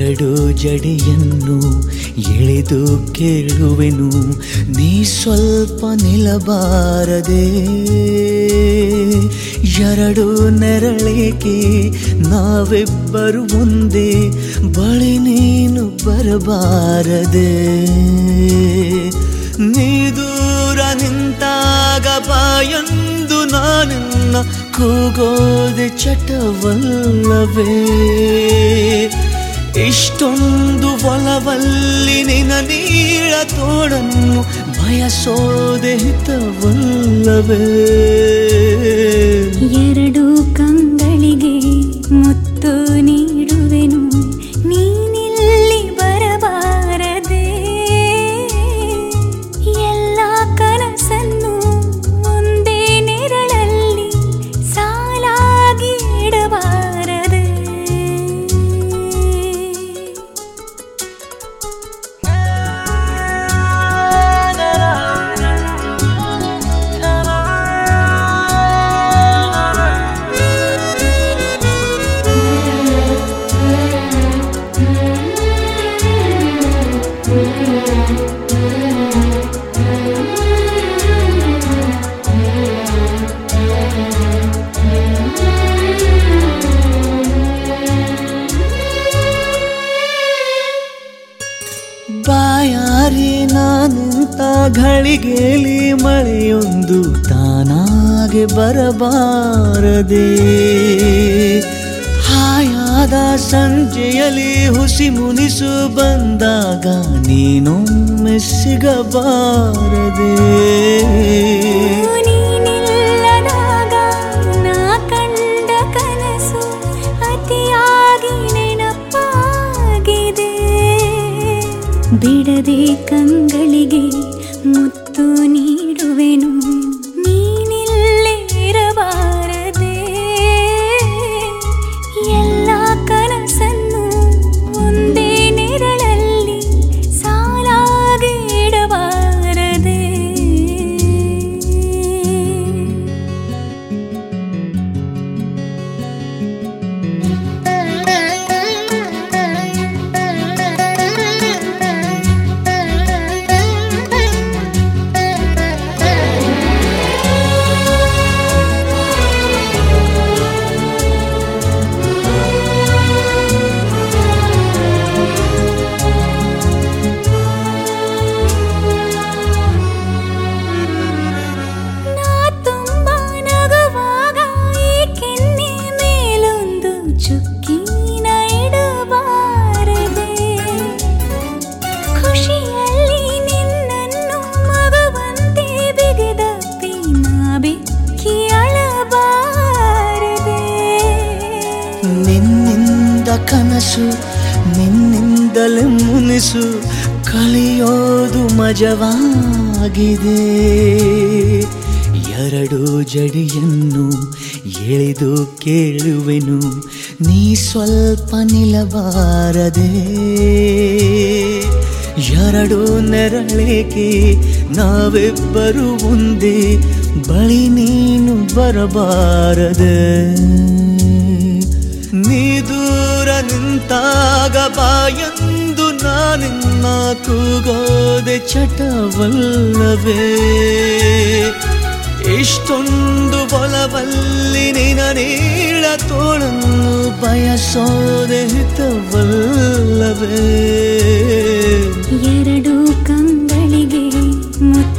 ಎರಡು ಜಡಿಯನ್ನು ಎಳೆದು ಕೇಳುವೆನು, ನೀ ಸ್ವಲ್ಪ ನಿಲ್ಲಬಾರದೆ. ಎರಡು ನೆರಳೇಕೆ ನಾವಿಬ್ಬರು ಒಂದೇ, ಬಳಿ ನೀನು ಬರಬಾರದೆ. ನೀ ದೂರ ನಿಂತಾಗ ಬಾಯೊಂದು ನಾನಿನ್ನ ಕೂಗೋದೆ ಚಟವಲ್ಲವೇ. ಇಷ್ಟೊಂದು ಒಲವಲ್ಲಿ ನಿನ್ನ ನೀಳ ತೋಡನ್ನು ಬಯಸೋದೆ ಹಿತವಲ್ಲವೇ. ಎರಡು ಕಂಗಳಿಗೆ ಮುತ್ತು ನೀಡುವೆನು, ನೀನಿಲ್ಲಿ ಬರಬಾರದೆ. ಎಲ್ಲ ಕನಸನ್ನು ಒಂದೇ ನೆರಳಲ್ಲಿ ಸಾಲಾಗಿ ಇಡಬಾರದೆ. ಬಾಯಾರಿ ನಾನಿಂತ ಘಳಿಗೆಲಿ ಮಳೆಯೊಂದು ತಾನಾಗೆ ಬರಬಾರದೆ. ಹಾಯಾದ ಸಂಜೆಯಲ್ಲಿ ಹುಸಿ ಮುನಿಸು ಬಂದಾಗ ನೀನೊಮ್ಮೆ ಸಿಗಬಾರದೆ. ನೀನಿಲ್ಲದಾಗ ನಾ ಕಂಡ ಕನಸು ಅತಿಯಾಗಿ ನೆನಪಾಗಿದೆ. ಬಿಡದೆ ಕಂಗಳಿಗೆ ಮುತ್ತು ನೀಡುವೆನು, ನೀನಿಲ್ಲೇ ಇರಬಾರದೆ. ಎಲ್ಲ ಕನಸನ್ನು ಒಂದೇ ನೆರಳಲ್ಲಿ ಸಾಲಾಗಿ ಇಡಬಾರದೆ. ಚುಕ್ಕಿನ ಇಡಬಾರದೆ. ಖುಷಿಯಲ್ಲಿ ನಿನ್ನನ್ನು ಮಗುವಂತೆ ಬಿಗಿದಪ್ಪಿ ನಾ ಬೆಕ್ಕಿ ಅಳಬಾರದೆ. ನಿನ್ನಿಂದ ಕನಸು ನಿನ್ನಿಂದಲೇ ಮುನಿಸು, ಕಲಿಯೋದು ಮಜವಾಗಿದೆ. ಎರಡು ಜಡಿಯನ್ನು ಎಳೆದು ಕೇಳುವೆನು, ನೀ ಸ್ವಲ್ಪ ನಿಲ್ಲಬಾರದೆ. ಎರಡು ನೆರಳೇಕೆ ನಾವಿಬ್ಬರು ಒಂದೇ, ಬಳಿ ನೀನು ಬರಬಾರದೆ. ನೀ ದೂರ ನಿಂತಾಗ ಬಾಯೊಂದು ನಾನಿನ್ನ ಕೂಗೋದೆ ಚಟವಲ್ಲವೇ. ಇಷ್ಟೊಂದು ಒಲವಲ್ಲಿ ನಿನ್ನ ನೀಳ ತೋಳನ್ನು ಬಯಸೋದೆ ಹಿತವಲ್ಲವೇ. ಎರಡು ಕಂಗಳಿಗೆ ಮುತ್ತು